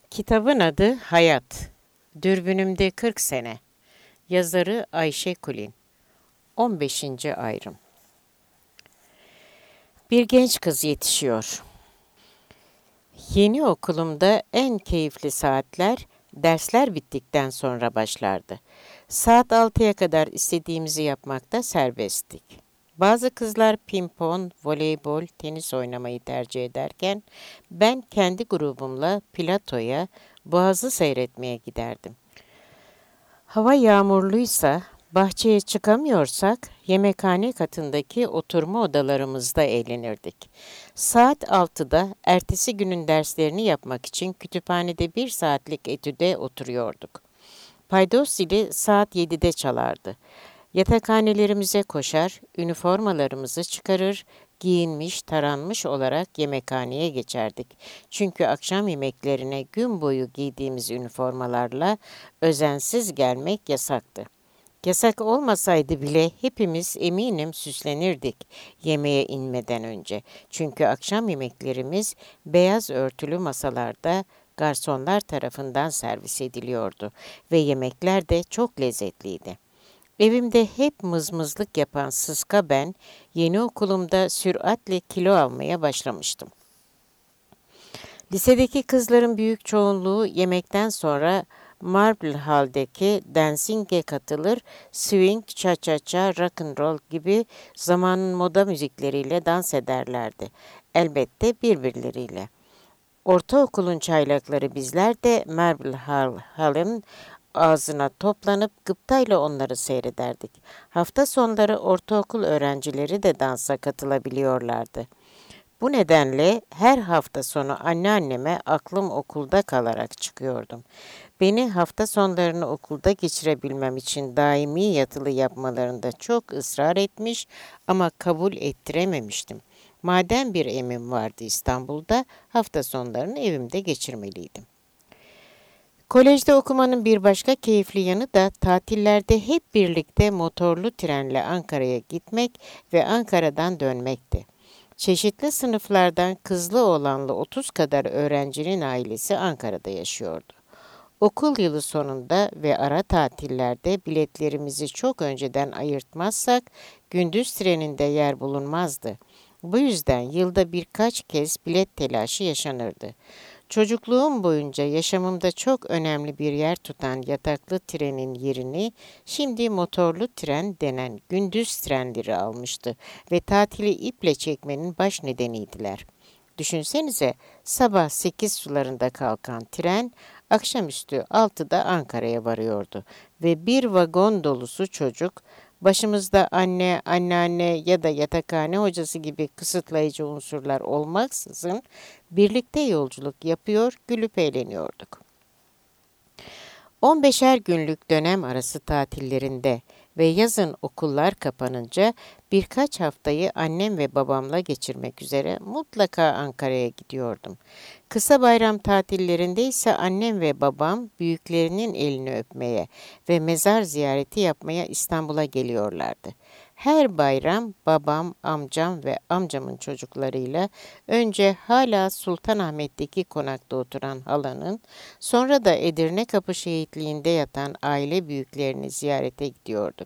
Kitabın adı Hayat. Dürbünümde 40 sene. Yazarı Ayşe Kulin. 15. ayrım. Bir genç kız yetişiyor. Yeni okulumda en keyifli saatler dersler bittikten sonra başlardı. Saat 6'ya kadar istediğimizi yapmakta serbesttik. Bazı kızlar pimpon, voleybol, tenis oynamayı tercih ederken ben kendi grubumla platoya, boğazı seyretmeye giderdim. Hava yağmurluysa, bahçeye çıkamıyorsak yemekhane katındaki oturma odalarımızda eğlenirdik. Saat 6'da ertesi günün derslerini yapmak için kütüphanede 1 saatlik etüde oturuyorduk. Paydos zili saat 7'de çalardı. Yatakhanelerimize koşar, üniformalarımızı çıkarır, giyinmiş, taranmış olarak yemekhaneye geçerdik. Çünkü akşam yemeklerine gün boyu giydiğimiz üniformalarla özensiz gelmek yasaktı. Yasak olmasaydı bile hepimiz eminim süslenirdik yemeğe inmeden önce. Çünkü akşam yemeklerimiz beyaz örtülü masalarda garsonlar tarafından servis ediliyordu ve yemekler de çok lezzetliydi. Evimde hep mızmızlık yapan sıska ben, yeni okulumda süratle kilo almaya başlamıştım. Lisedeki kızların büyük çoğunluğu yemekten sonra Marble Hall'deki dancing'e katılır, swing, cha-cha-cha, rock and roll gibi zamanın moda müzikleriyle dans ederlerdi. Elbette birbirleriyle. Ortaokulun çaylakları bizler de Marble Hall'ın ağzına toplanıp gıptayla onları seyrederdik. Hafta sonları ortaokul öğrencileri de dansa katılabiliyorlardı. Bu nedenle her hafta sonu anneanneme aklım okulda kalarak çıkıyordum. Beni hafta sonlarını okulda geçirebilmem için daimi yatılı yapmalarında çok ısrar etmiş ama kabul ettirememiştim. Madem bir evim vardı İstanbul'da, hafta sonlarını evimde geçirmeliydim. Kolejde okumanın bir başka keyifli yanı da tatillerde hep birlikte motorlu trenle Ankara'ya gitmek ve Ankara'dan dönmekti. Çeşitli sınıflardan kızlı oğlanlı 30 kadar öğrencinin ailesi Ankara'da yaşıyordu. Okul yılı sonunda ve ara tatillerde biletlerimizi çok önceden ayırtmazsak gündüz treninde yer bulunmazdı. Bu yüzden yılda birkaç kez bilet telaşı yaşanırdı. Çocukluğum boyunca yaşamımda çok önemli bir yer tutan yataklı trenin yerini şimdi motorlu tren denen gündüz trenleri almıştı ve tatili iple çekmenin baş nedeniydiler. Düşünsenize sabah 8 sularında kalkan tren akşamüstü 6'da Ankara'ya varıyordu ve bir vagon dolusu çocuk başımızda anne, anneanne ya da yatakhane hocası gibi kısıtlayıcı unsurlar olmaksızın birlikte yolculuk yapıyor, gülüp eğleniyorduk. 15'er günlük dönem arası tatillerinde ve yazın okullar kapanınca birkaç haftayı annem ve babamla geçirmek üzere mutlaka Ankara'ya gidiyordum. Kısa bayram tatillerinde ise annem ve babam büyüklerinin elini öpmeye ve mezar ziyareti yapmaya İstanbul'a geliyorlardı. Her bayram babam, amcam ve amcamın çocuklarıyla önce hala Sultanahmet'teki konakta oturan halanın, sonra da Edirnekapı Şehitliği'nde yatan aile büyüklerini ziyarete gidiyorduk.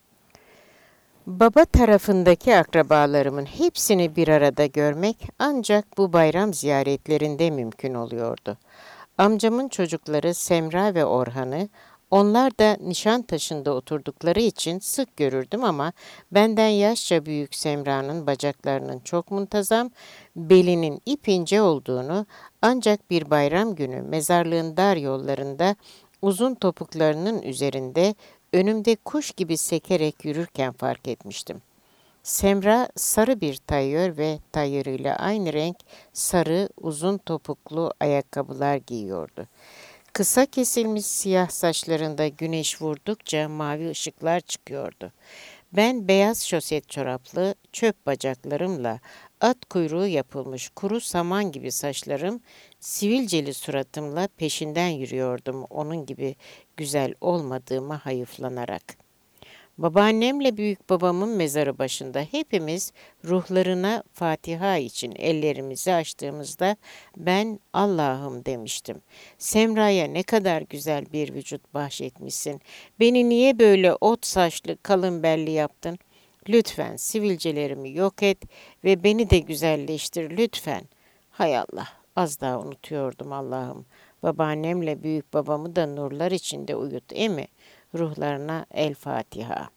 Baba tarafındaki akrabalarımın hepsini bir arada görmek ancak bu bayram ziyaretlerinde mümkün oluyordu. Amcamın çocukları Semra ve Orhan'ı, onlar da Nişantaşı'nda oturdukları için sık görürdüm ama benden yaşça büyük Semra'nın bacaklarının çok muntazam, belinin ipince olduğunu ancak bir bayram günü mezarlığın dar yollarında uzun topuklarının üzerinde önümde kuş gibi sekerek yürürken fark etmiştim. Semra sarı bir tayyör ve tayyörüyle aynı renk sarı uzun topuklu ayakkabılar giyiyordu. Kısa kesilmiş siyah saçlarında güneş vurdukça mavi ışıklar çıkıyordu. Ben beyaz şoset çoraplı, çöp bacaklarımla, at kuyruğu yapılmış kuru saman gibi saçlarım, sivilceli suratımla peşinden yürüyordum onun gibi güzel olmadığıma hayıflanarak. Babaannemle büyük babamın mezarı başında hepimiz ruhlarına Fatiha için ellerimizi açtığımızda ben Allah'ım demiştim. Semra'ya ne kadar güzel bir vücut bahşetmişsin. Beni niye böyle ot saçlı kalın belli yaptın? Lütfen sivilcelerimi yok et ve beni de güzelleştir lütfen. Hay Allah, az daha unutuyordum Allah'ım. Babaannemle büyük babamı da nurlar içinde uyut emi. Ruhlarına El Fatiha.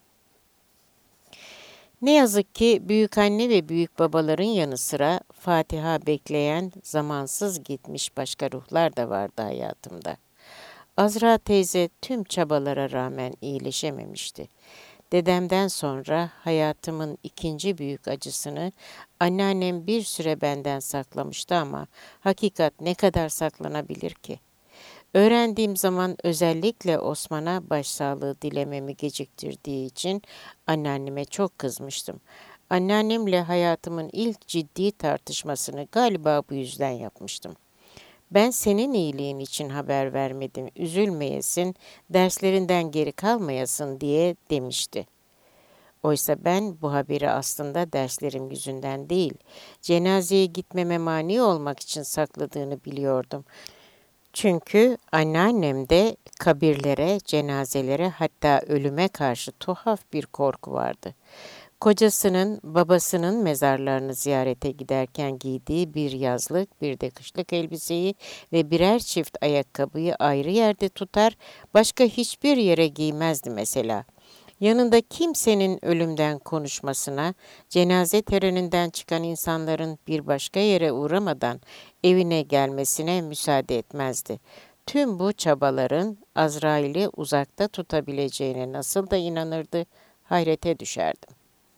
Ne yazık ki büyükanne ve büyük babaların yanı sıra Fatiha bekleyen zamansız gitmiş başka ruhlar da vardı hayatımda. Azra teyze tüm çabalara rağmen iyileşememişti. Dedemden sonra hayatımın ikinci büyük acısını anneannem bir süre benden saklamıştı ama hakikat ne kadar saklanabilir ki? Öğrendiğim zaman özellikle Osman'a başsağlığı dilememi geciktirdiği için anneanneme çok kızmıştım. Anneannemle hayatımın ilk ciddi tartışmasını galiba bu yüzden yapmıştım. Ben senin iyiliğin için haber vermedim, üzülmeyesin, derslerinden geri kalmayasın diye demişti. Oysa ben bu haberi aslında derslerim yüzünden değil, cenazeye gitmeme mani olmak için sakladığını biliyordum. Çünkü anneannemde kabirlere, cenazelere hatta ölüme karşı tuhaf bir korku vardı. Kocasının, babasının mezarlarını ziyarete giderken giydiği bir yazlık, bir de kışlık elbiseyi ve birer çift ayakkabıyı ayrı yerde tutar, başka hiçbir yere giymezdi mesela. Yanında kimsenin ölümden konuşmasına, cenaze töreninden çıkan insanların bir başka yere uğramadan evine gelmesine müsaade etmezdi. Tüm bu çabaların Azrail'i uzakta tutabileceğine nasıl da inanırdı, hayrete düşerdim.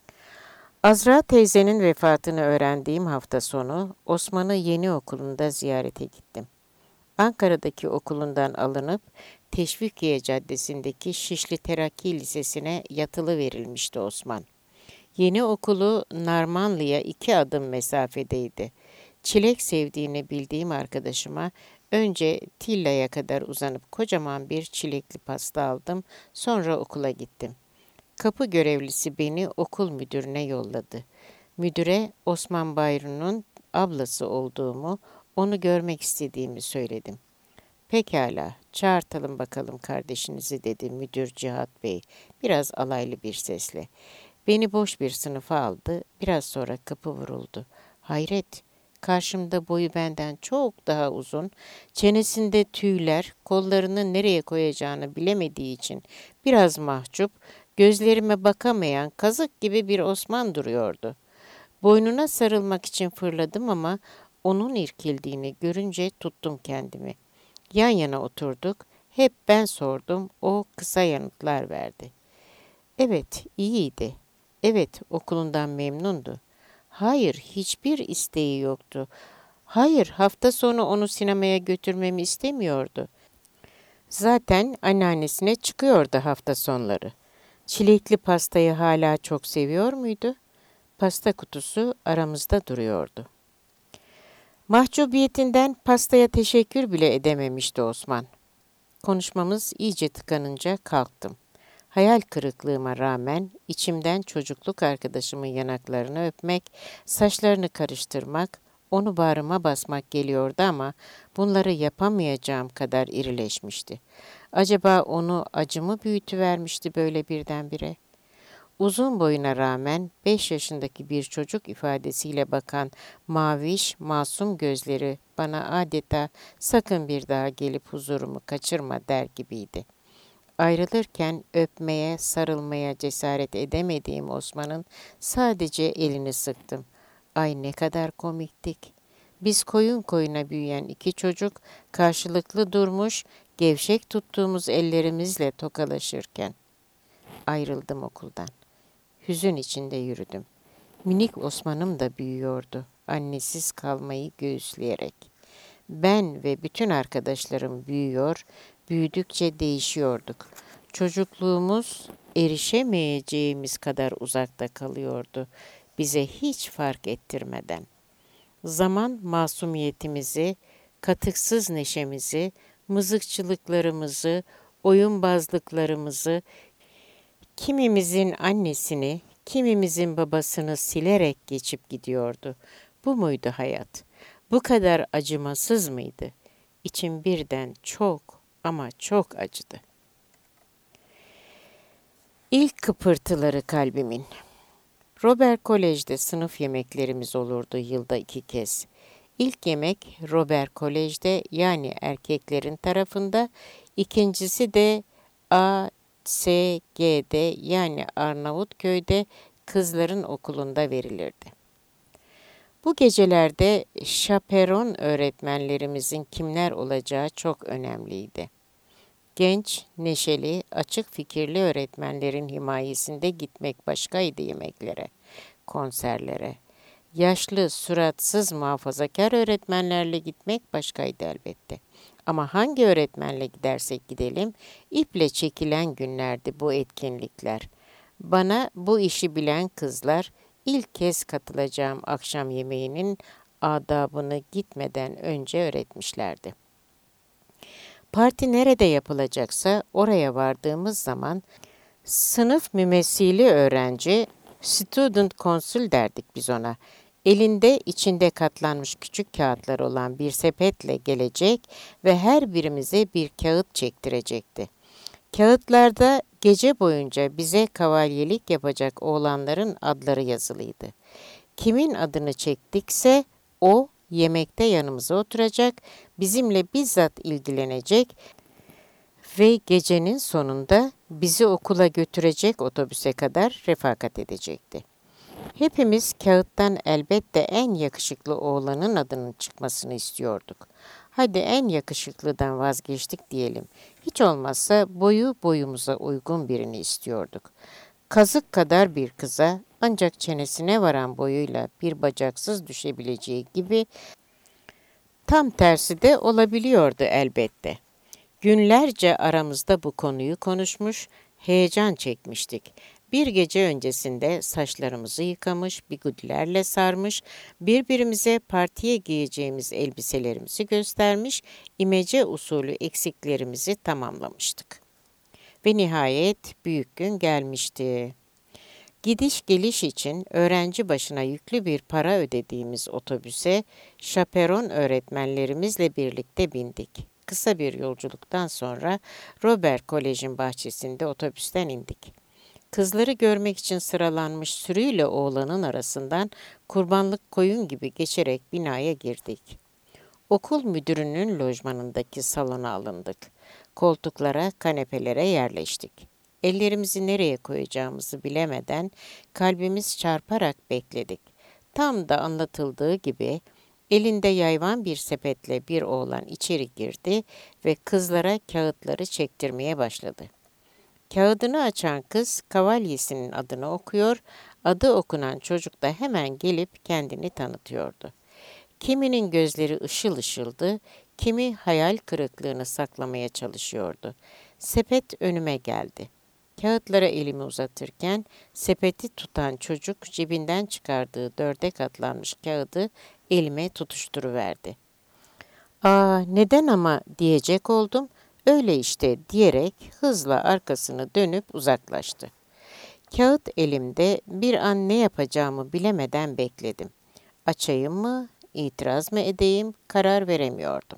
Azra teyzenin vefatını öğrendiğim hafta sonu Osman'ı yeni okulunda ziyarete gittim. Ankara'daki okulundan alınıp Teşvikiye Caddesi'ndeki Şişli Terakki Lisesi'ne yatılı verilmişti Osman. Yeni okulu Narmanlı'ya 2 adım mesafedeydi. Çilek sevdiğini bildiğim arkadaşıma önce Tilla'ya kadar uzanıp kocaman bir çilekli pasta aldım, sonra okula gittim. Kapı görevlisi beni okul müdürüne yolladı. Müdüre Osman Bayru'nun ablası olduğumu, onu görmek istediğimi söyledim. Pekala, çağırtalım bakalım kardeşinizi dedi müdür Cihat Bey, biraz alaylı bir sesle. Beni boş bir sınıfa aldı, biraz sonra kapı vuruldu. Hayret, karşımda boyu benden çok daha uzun, çenesinde tüyler, kollarını nereye koyacağını bilemediği için biraz mahcup, gözlerime bakamayan kazık gibi bir Osman duruyordu. Boynuna sarılmak için fırladım ama onun irkildiğini görünce tuttum kendimi. Yan yana oturduk, hep ben sordum, o kısa yanıtlar verdi. Evet, iyiydi. Evet, okulundan memnundu. Hayır, hiçbir isteği yoktu. Hayır, hafta sonu onu sinemaya götürmemi istemiyordu. Zaten anneannesine çıkıyordu hafta sonları. Çilekli pastayı hala çok seviyor muydu? Pasta kutusu aramızda duruyordu. Mahcubiyetinden pastaya teşekkür bile edememişti Osman. Konuşmamız iyice tıkanınca kalktım. Hayal kırıklığıma rağmen içimden çocukluk arkadaşımın yanaklarını öpmek, saçlarını karıştırmak, onu bağrıma basmak geliyordu ama bunları yapamayacağım kadar irileşmişti. Acaba onu acı mı büyütüvermişti böyle birdenbire? Uzun boyuna rağmen 5 yaşındaki bir çocuk ifadesiyle bakan maviş, masum gözleri bana adeta sakın bir daha gelip huzurumu kaçırma der gibiydi. Ayrılırken öpmeye, sarılmaya cesaret edemediğim Osman'ın sadece elini sıktım. Ay ne kadar komiktik. Biz koyun koyuna büyüyen 2 çocuk karşılıklı durmuş, gevşek tuttuğumuz ellerimizle tokalaşırken ayrıldım okuldan. Hüzün içinde yürüdüm. Minik Osman'ım da büyüyordu, annesiz kalmayı göğüsleyerek. Ben ve bütün arkadaşlarım büyüyor, büyüdükçe değişiyorduk. Çocukluğumuz erişemeyeceğimiz kadar uzakta kalıyordu, bize hiç fark ettirmeden. Zaman masumiyetimizi, katıksız neşemizi, mızıkçılıklarımızı, oyunbazlıklarımızı, Kimimizin annesini, kimimizin babasını silerek geçip gidiyordu. Bu muydu hayat? Bu kadar acımasız mıydı? İçim birden çok ama çok acıdı. İlk kıpırtıları kalbimin. Robert Kolej'de sınıf yemeklerimiz olurdu yılda 2 kez. İlk yemek Robert Kolej'de yani erkeklerin tarafında, ikincisi de ASG'de yani Arnavutköy'de kızların okulunda verilirdi. Bu gecelerde şaperon öğretmenlerimizin kimler olacağı çok önemliydi. Genç, neşeli, açık fikirli öğretmenlerin himayesinde gitmek başkaydı yemeklere, konserlere. Yaşlı, suratsız, muhafazakar öğretmenlerle gitmek başkaydı elbette. Ama hangi öğretmenle gidersek gidelim, iple çekilen günlerdi bu etkinlikler. Bana bu işi bilen kızlar ilk kez katılacağım akşam yemeğinin adabını gitmeden önce öğretmişlerdi. Parti nerede yapılacaksa oraya vardığımız zaman sınıf mümessili öğrenci, student consul derdik biz ona. Elinde içinde katlanmış küçük kağıtlar olan bir sepetle gelecek ve her birimize bir kağıt çektirecekti. Kağıtlarda gece boyunca bize kavalyelik yapacak oğlanların adları yazılıydı. Kimin adını çektikse o yemekte yanımıza oturacak, bizimle bizzat ilgilenecek ve gecenin sonunda bizi okula götürecek otobüse kadar refakat edecekti. Hepimiz kağıttan elbette en yakışıklı oğlanın adının çıkmasını istiyorduk. Hadi en yakışıklıdan vazgeçtik diyelim. Hiç olmazsa boyu boyumuza uygun birini istiyorduk. Kazık kadar bir kıza ancak çenesine varan boyuyla bir bacaksız düşebileceği gibi tam tersi de olabiliyordu elbette. Günlerce aramızda bu konuyu konuşmuş, heyecan çekmiştik. Bir gece öncesinde saçlarımızı yıkamış, bigudilerle sarmış, birbirimize partiye giyeceğimiz elbiselerimizi göstermiş, imece usulü eksiklerimizi tamamlamıştık. Ve nihayet büyük gün gelmişti. Gidiş geliş için öğrenci başına yüklü bir para ödediğimiz otobüse şaperon öğretmenlerimizle birlikte bindik. Kısa bir yolculuktan sonra Robert Kolej'in bahçesinde otobüsten indik. Kızları görmek için sıralanmış sürüyle oğlanın arasından kurbanlık koyun gibi geçerek binaya girdik. Okul müdürünün lojmanındaki salona alındık. Koltuklara, kanepelere yerleştik. Ellerimizi nereye koyacağımızı bilemeden kalbimiz çarparak bekledik. Tam da anlatıldığı gibi elinde yayvan bir sepetle bir oğlan içeri girdi ve kızlara kağıtları çektirmeye başladı. Kağıdını açan kız kavalyesinin adını okuyor, adı okunan çocuk da hemen gelip kendini tanıtıyordu. Kiminin gözleri ışıl ışıldı, kimi hayal kırıklığını saklamaya çalışıyordu. Sepet önüme geldi. Kağıtlara elimi uzatırken sepeti tutan çocuk cebinden çıkardığı 4'e katlanmış kağıdı elime tutuşturuverdi. "Aa, neden ama?" diyecek oldum. "Öyle işte," diyerek hızla arkasını dönüp uzaklaştı. Kağıt elimde bir an ne yapacağımı bilemeden bekledim. Açayım mı, itiraz mı edeyim karar veremiyordum.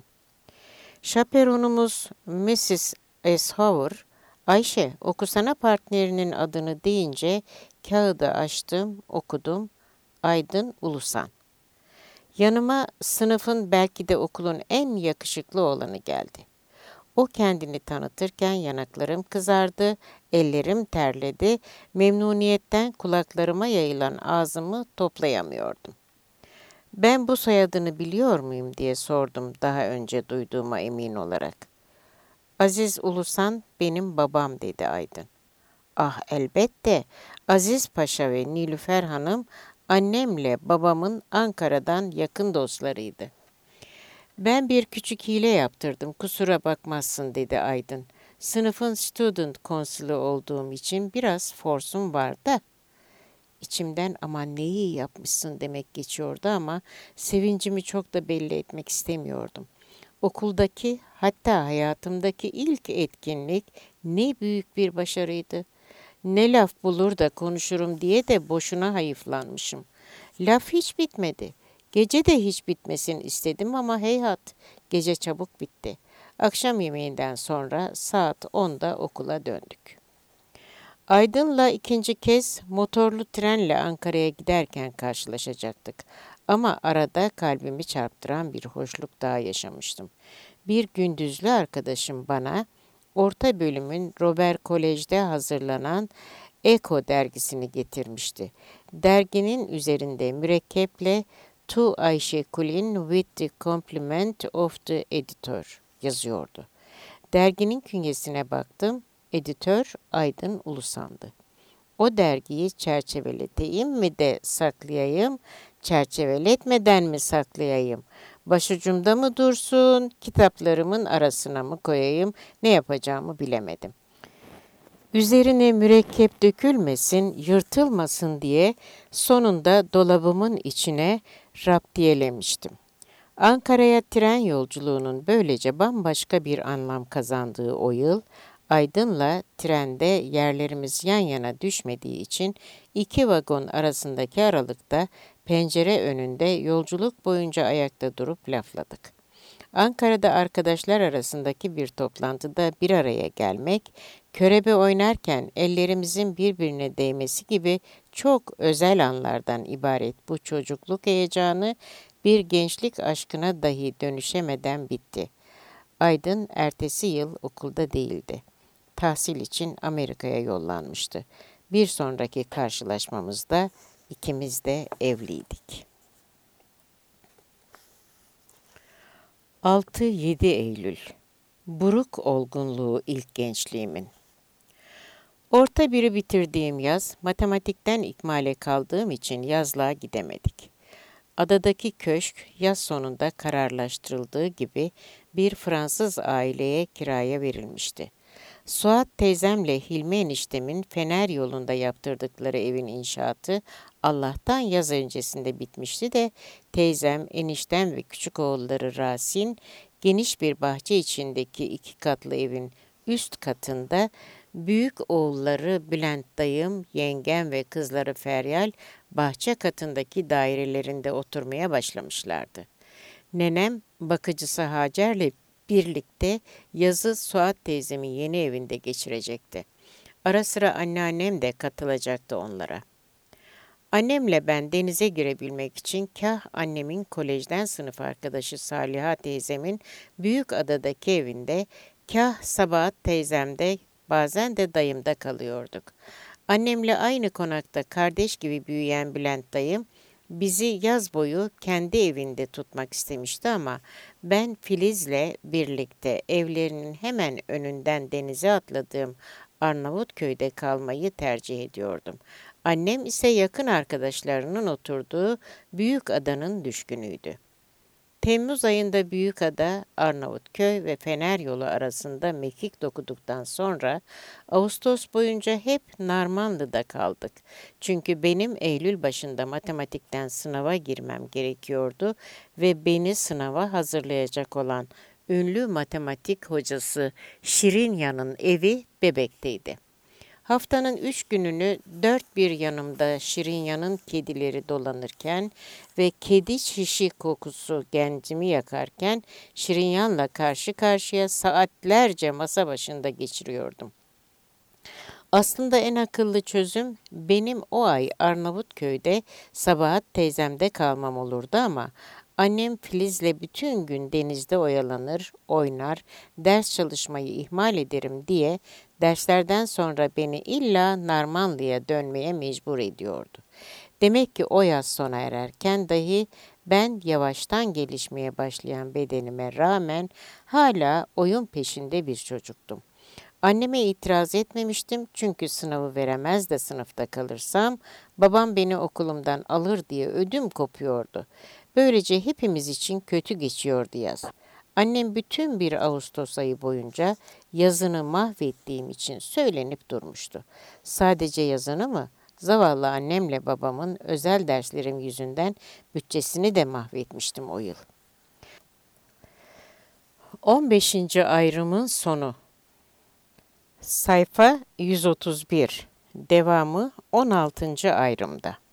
Şaperonumuz Mrs. Eshower, "Ayşe, okusana partnerinin adını," deyince kağıdı açtım, okudum. Aydın Ulusan. Yanıma sınıfın belki de okulun en yakışıklı oğlanı geldi. O kendini tanıtırken yanaklarım kızardı, ellerim terledi, memnuniyetten kulaklarıma yayılan ağzımı toplayamıyordum. "Ben bu soyadını biliyor muyum?" diye sordum daha önce duyduğuma emin olarak. "Aziz Ulusan benim babam," dedi Aydın. "Ah elbette, Aziz Paşa ve Nilüfer Hanım annemle babamın Ankara'dan yakın dostlarıydı." "Ben bir küçük hile yaptırdım, kusura bakmazsın," dedi Aydın. "Sınıfın student konsülü olduğum için biraz forsum var da." İçimden "aman ne iyi yapmışsın" demek geçiyordu ama sevincimi çok da belli etmek istemiyordum. Okuldaki, hatta hayatımdaki ilk etkinlik ne büyük bir başarıydı. Ne laf bulur da konuşurum diye de boşuna hayıflanmışım. Laf hiç bitmedi. Gece de hiç bitmesin istedim ama heyhat, gece çabuk bitti. Akşam yemeğinden sonra saat 10'da okula döndük. Aydın'la ikinci kez motorlu trenle Ankara'ya giderken karşılaşacaktık. Ama arada kalbimi çarptıran bir hoşluk daha yaşamıştım. Bir gündüzlü arkadaşım bana orta bölümün Robert Kolej'de hazırlanan Eko dergisini getirmişti. Derginin üzerinde mürekkeple To Ayşe Kulin with the compliment of the editor yazıyordu. Derginin künyesine baktım. Editör Aydın Ulusan'dı. O dergiyi çerçeveleteyim mi de saklayayım, çerçeveletmeden mi saklayayım? Başucumda mı dursun, kitaplarımın arasına mı koyayım, ne yapacağımı bilemedim. Üzerine mürekkep dökülmesin, yırtılmasın diye sonunda dolabımın içine raptiyelemiştim. Ankara'ya tren yolculuğunun böylece bambaşka bir anlam kazandığı o yıl, Aydın'la trende yerlerimiz yan yana düşmediği için iki vagon arasındaki aralıkta pencere önünde yolculuk boyunca ayakta durup lafladık. Ankara'da arkadaşlar arasındaki bir toplantıda bir araya gelmek, körebe oynarken ellerimizin birbirine değmesi gibi çok özel anlardan ibaret bu çocukluk heyecanı bir gençlik aşkına dahi dönüşemeden bitti. Aydın ertesi yıl okulda değildi. Tahsil için Amerika'ya yollanmıştı. Bir sonraki karşılaşmamızda ikimiz de evliydik. 6-7 Eylül. Buruk olgunluğu ilk gençliğimin. Orta biri bitirdiğim yaz, matematikten ikmale kaldığım için yazlığa gidemedik. Adadaki köşk yaz sonunda kararlaştırıldığı gibi bir Fransız aileye kiraya verilmişti. Suat teyzemle Hilmi eniştemin Fener yolunda yaptırdıkları evin inşaatı Allah'tan yaz öncesinde bitmişti de teyzem, eniştem ve küçük oğulları Rasin geniş bir bahçe içindeki 2 katlı evin üst katında büyük oğulları Bülent dayım, yengem ve kızları Feryal bahçe katındaki dairelerinde oturmaya başlamışlardı. Nenem bakıcısı Hacer'le birlikte yazı Suat teyzemin yeni evinde geçirecekti. Ara sıra anneannem de katılacaktı onlara. Annemle ben denize girebilmek için kah annemin kolejden sınıf arkadaşı Saliha teyzemin Büyükada'daki evinde, kah Sabahat teyzemde, bazen de dayımda kalıyorduk. Annemle aynı konakta kardeş gibi büyüyen Bülent dayım, bizi yaz boyu kendi evinde tutmak istemişti ama ben Filiz'le birlikte evlerinin hemen önünden denize atladığım Arnavutköy'de kalmayı tercih ediyordum. Annem ise yakın arkadaşlarının oturduğu Büyükada'nın düşkünüydü. Temmuz ayında Büyükada, Arnavutköy ve Fener yolu arasında mekik dokuduktan sonra Ağustos boyunca hep Narmanlı'da kaldık. Çünkü benim Eylül başında matematikten sınava girmem gerekiyordu ve beni sınava hazırlayacak olan ünlü matematik hocası Şirinya'nın evi Bebek'teydi. Haftanın 3 gününü dört bir yanımda Şirinya'nın kedileri dolanırken ve kedi şişi kokusu gencimi yakarken Şirinyan'la karşı karşıya saatlerce masa başında geçiriyordum. Aslında en akıllı çözüm benim o ay Arnavutköy'de Sabahat teyzemde kalmam olurdu ama annem Filiz'le bütün gün denizde oyalanır, oynar, ders çalışmayı ihmal ederim diye derslerden sonra beni illa Narmanlı'ya dönmeye mecbur ediyordu. Demek ki o yaz sona ererken dahi ben yavaştan gelişmeye başlayan bedenime rağmen hala oyun peşinde bir çocuktum. Anneme itiraz etmemiştim çünkü sınavı veremez de sınıfta kalırsam babam beni okulumdan alır diye ödüm kopuyordu. Böylece hepimiz için kötü geçiyordu yaz. Annem bütün bir Ağustos ayı boyunca yazını mahvettiğim için söylenip durmuştu. Sadece yazını mı? Zavallı annemle babamın özel derslerim yüzünden bütçesini de mahvetmiştim o yıl. 15. ayrımın sonu. Sayfa 131. Devamı 16. ayrımda.